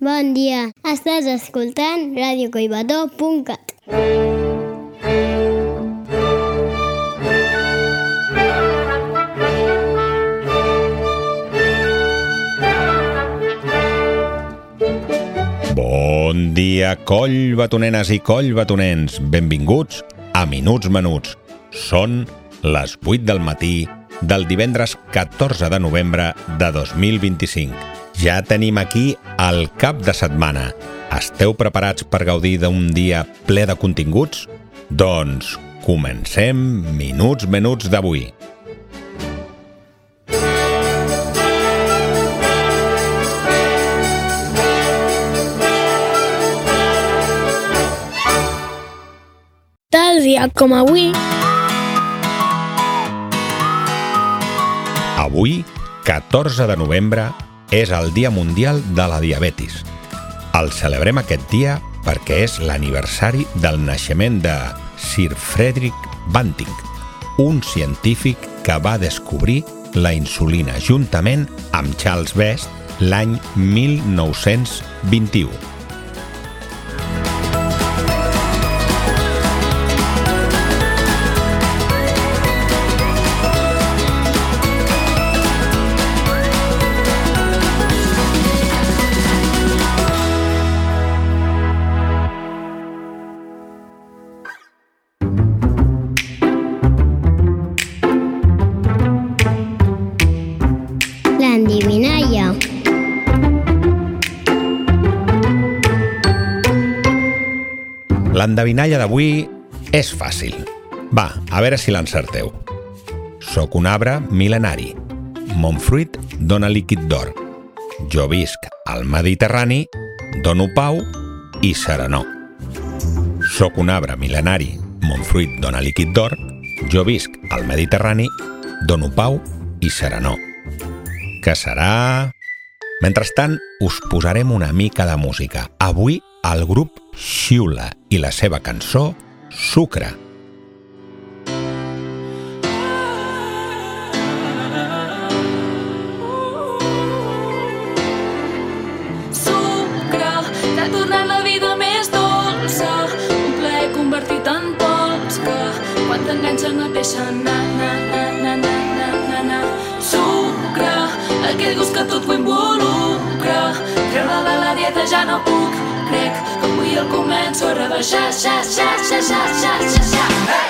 Bon dia, estàs escoltant radiocollbató.cat. Bon dia, collbatonenes i collbatonens. Benvinguts a Minuts Menuts. Són les 8 del matí del divendres 14 de novembre de 2025. Ja tenim aquí el cap de setmana. Esteu preparats per gaudir d'un dia ple de continguts? Doncs comencem Minuts Menuts d'avui. Tal dia com avui... Avui, 14 de novembre, és el Dia Mundial de la Diabetis. El celebrem aquest dia perquè és l'aniversari del naixement de Sir Frederick Banting, un científic que va descobrir la insulina juntament amb Charles Best l'any 1921. L'endevinalla. L'endevinalla d'avui és fàcil. Va, a veure si l'encerteu. Soc un arbre mil·lenari. Mon fruit dona líquid d'or. Jo visc al Mediterrani, dono pau i serenor. Soc un arbre mil·lenari. Mon fruit dona líquid d'or. Jo visc al Mediterrani, dono pau i serenor. Què serà? Mentrestant, us posarem una mica de música. Avui, el grup Xiula i la seva cançó Sucre. Sucre, t'ha tornat la vida més dolça, un plaer convertit en pols que quan t'enganxes no et deixa anar. Sucre, aquell gust que tot ho involucra, treure de la dieta ja no puc, crec que avui el començo a rebaixar, Hey!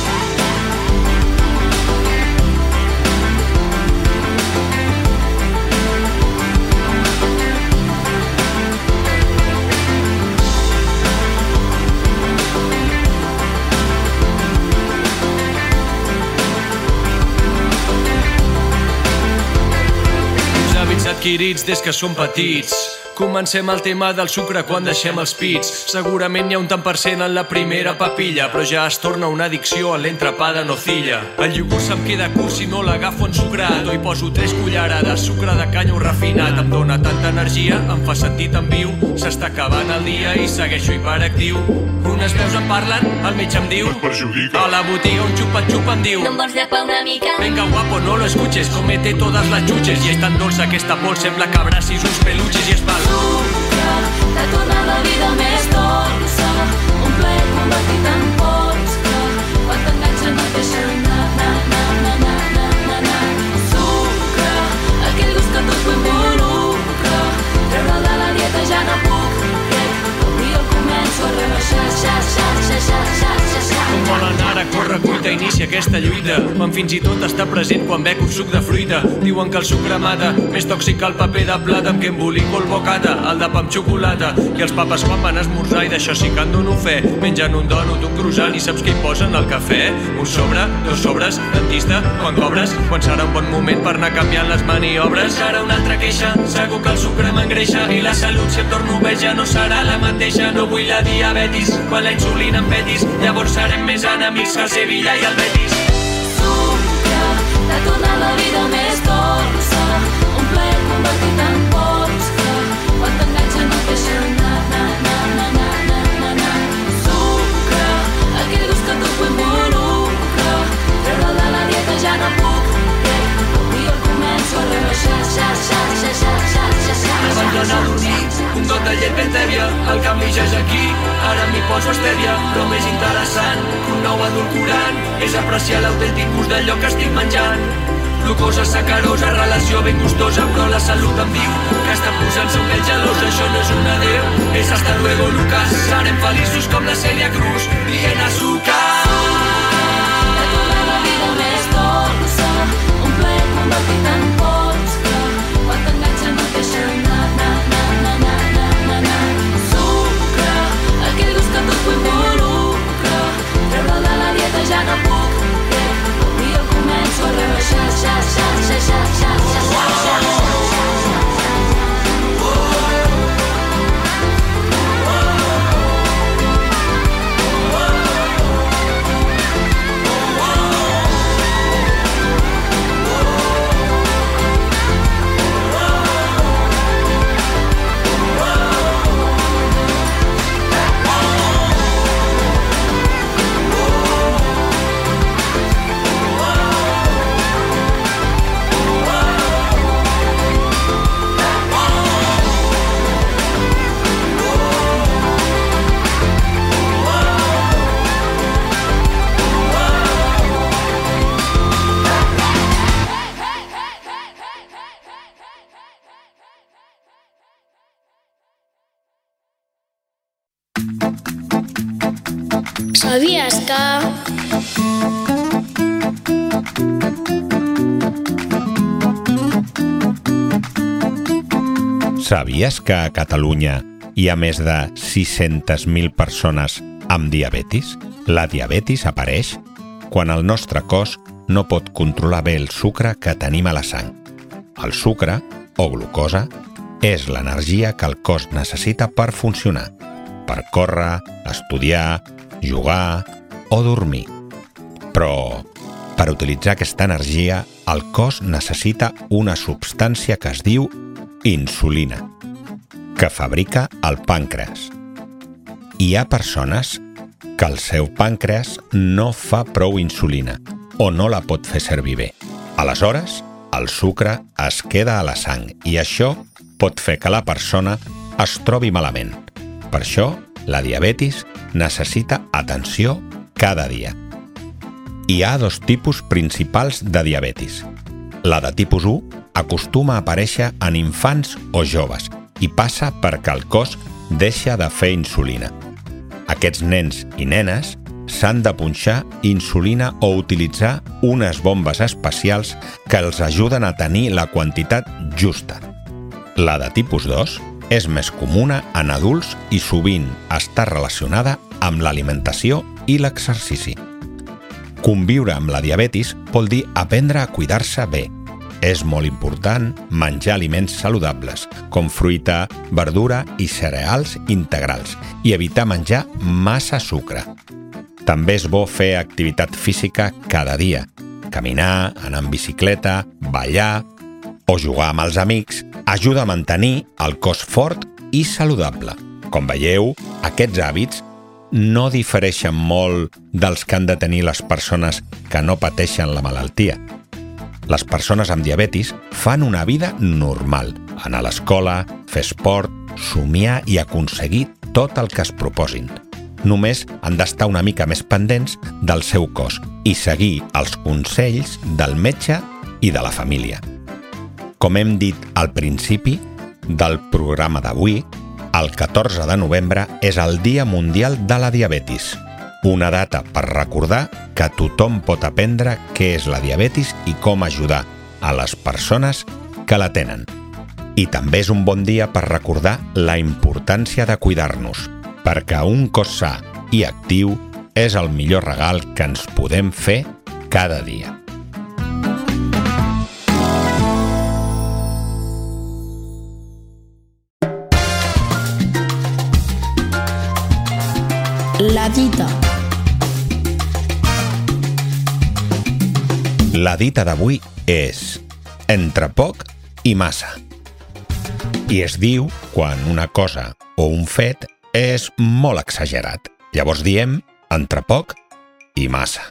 Adquirits des que som petits. Comencem el tema del sucre quan deixem els pits. Segurament hi ha un tant per cent en la primera papilla, però ja es torna una addicció a l'entrepà de nocilla. El iogurt se'm queda curt si no l'agafo ensucrat, o hi poso 3 cullerades, sucre de canya o refinat. Em dóna tanta energia, em fa sentir tan viu. S'està acabant el dia i segueixo hiperactiu. Unes veus em parlen, el metge em diu, a la botiga un xupa-xup em diu, No em vols llepar una mica? venga guapo, no lo escuches, comete todas las chuches. I és tan dolça aquesta pols, sembla que abracis uns peluches i es fa Sucre, t'ha tornat la vida més dolça, un plaer convertit en pols que quan t'enganxa no et deixa anar. Sucre, aquell gust que tot ho involucra, treure de la dieta ja no puc, crec que avui el començo a rebaixar, Com volen ara, corre, cuita, inicia aquesta lluita. Quan fins i tot està present quan bec un suc de fruita. Diuen que el sucre mata, més tòxic que el paper de plata amb què embolico el bocata, el de pa amb xocolata. I els papes quan van esmorzar, i d'això sí que en dono fe, mengen un dònut, un croissant, i saps què hi posen al cafè? Un sobre, 2 sobres, dentista, quan cobres? Quan serà un bon moment per anar canviant les maniobres? Encara una altra queixa, segur que el sucre m'engreixa, i la salut si em torno obeja ja no serà la mateixa. No vull la diabetis, quan la insulina em petis, llavors serem més enemics que el Sevilla i el Betis. Sucre, t'ha tornat la vida més dolça, un plaer convertit en pols que quan t'enganxa no et deixa anar. Sucre, aquell gust que tot ho involucra, treure de la dieta ja no puc, crec que avui el començo a rebaixar. Abandona dormir, un got de bactèria, el canvi ja és aquí, ara m'hi poso estèria, però més interessant que un nou edulcorant és apreciar l'autèntic gust d'allò que estic menjant. Glucosa, sacarosa, relació ben gustosa, però la salut em diu que està posant-se un pèl gelós. Això no és un adeu, és hasta luego, Lucas. Serem feliços com la Celia Cruz, dient azúcar. De tota la vida més dolça, un plaer convertit en pols que quan t'enganxa no et deixa sucre, aquell gust que tot ho involucra, treure'l de la dieta ja no puc, avui el començo a rebaixar. ¿Sabías que... Sabies que a Catalunya hi ha més de 600.000 persones amb diabetis? La diabetis apareix quan el nostre cos no pot controlar bé el sucre que tenim a la sang. El sucre, o glucosa, és l'energia que el cos necessita per funcionar, per córrer, estudiar, jugar o dormir. Però, per utilitzar aquesta energia, el cos necessita una substància que es diu insulina, que fabrica el pàncreas. Hi ha persones que el seu pàncreas no fa prou insulina o no la pot fer servir bé. Aleshores, el sucre es queda a la sang i això pot fer que la persona es trobi malament. Per això, la diabetis necessita atenció cada dia. Hi ha dos tipus principals de diabetis. La de tipus 1 acostuma a aparèixer en infants o joves i passa perquè el cos deixa de fer insulina. Aquests nens i nenes s'han de punxar insulina o utilitzar unes bombes especials que els ajuden a tenir la quantitat justa. La de tipus 2 és més comuna en adults i sovint està relacionada amb l'alimentació i l'exercici. Conviure amb la diabetis vol dir aprendre a cuidar-se bé. És molt important menjar aliments saludables, com fruita, verdura i cereals integrals, i evitar menjar massa sucre. També és bo fer activitat física cada dia. Caminar, anar en bicicleta, ballar o jugar amb els amics ajuda a mantenir el cos fort i saludable. Com veieu, aquests hàbits no difereixen molt dels que han de tenir les persones que no pateixen la malaltia. Les persones amb diabetis fan una vida normal, anar a l'escola, fer esport, somiar i aconseguir tot el que es proposin. Només han d'estar una mica més pendents del seu cos i seguir els consells del metge i de la família. Com hem dit al principi del programa d'avui, el 14 de novembre és el Dia Mundial de la Diabetis, una data per recordar que tothom pot aprendre què és la diabetis i com ajudar a les persones que la tenen. I també és un bon dia per recordar la importància de cuidar-nos, perquè un cos sa i actiu és el millor regal que ens podem fer cada dia. La dita. La dita d'avui és entre poc i massa. I es diu quan una cosa o un fet és molt exagerat. Llavors diem entre poc i massa.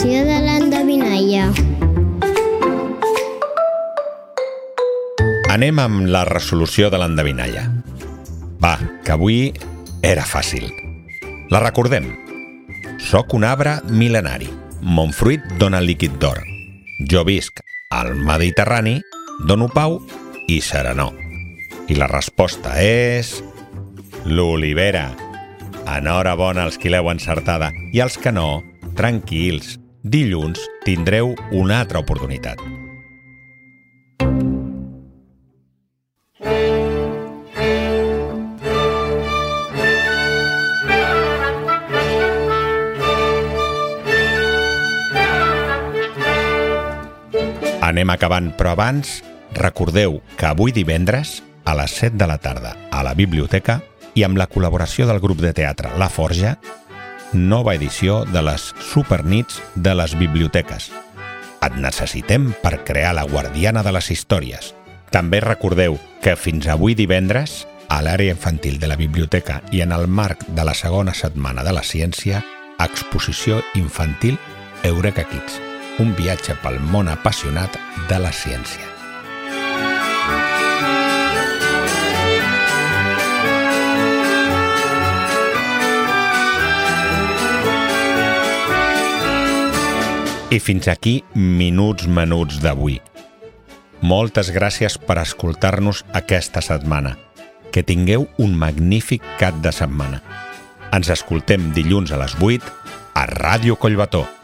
resolució de l'endevinalla. Anem amb la resolució de l'endevinalla. Va, que avui era fàcil. La recordem. Soc un arbre mil·lenari. Mon fruit dona líquid d'or. Jo visc al Mediterrani, dono pau i serenor. I la resposta és... l'olivera. Enhorabona als qui l'heu encertada i als que no, tranquils. Dilluns tindreu una altra oportunitat. Anem acabant, però abans recordeu que avui divendres a les 7 de la tarda a la biblioteca i amb la col·laboració del grup de teatre La Forja, nova edició de les Supernits de les biblioteques. Et necessitem per crear la guardiana de les històries. També recordeu que fins avui divendres, a l'àrea infantil de la biblioteca i en el marc de la segona setmana de la ciència, exposició infantil Eureka Kids, un viatge pel món apassionat de la ciència. I fins aquí Minuts Menuts d'avui. Moltes gràcies per escoltar-nos aquesta setmana. Que tingueu un magnífic cap de setmana. Ens escoltem dilluns a les 8 a Ràdio Collbató.